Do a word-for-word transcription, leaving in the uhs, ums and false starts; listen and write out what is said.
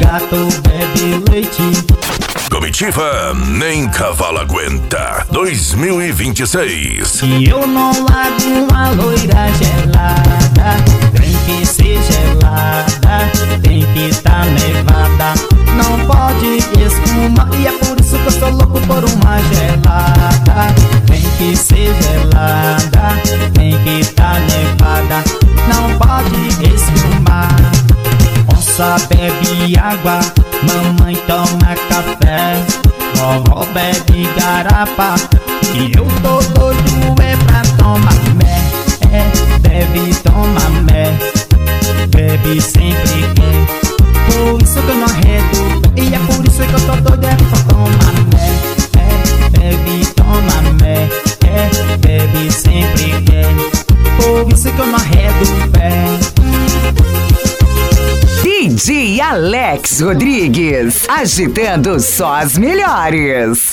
gato bebe leite. Comitiva Nem Cavalo Aguenta dois mil e vinte e seis. Se eu não largo uma loira gelada, tem que ser gelada, tem que tá nevada, não pode espuma. E é por isso que eu sou louco por uma gelada. Tem que ser gelada, tem que tá nevada, não pode espumar. Onça bebe água, mamãe toma café, vovó bebe garapa, e eu tô doido é pra tomar mé. É, bebe, toma mé, bebe sempre quer. Por isso que eu não arredo, e é por isso que eu tô doido é pra tomar mé. É, bebe, toma mé, é, bebe sempre quer. Por isso que eu não arredo o pé. D J Alex Rodrigues, agitando só as melhores.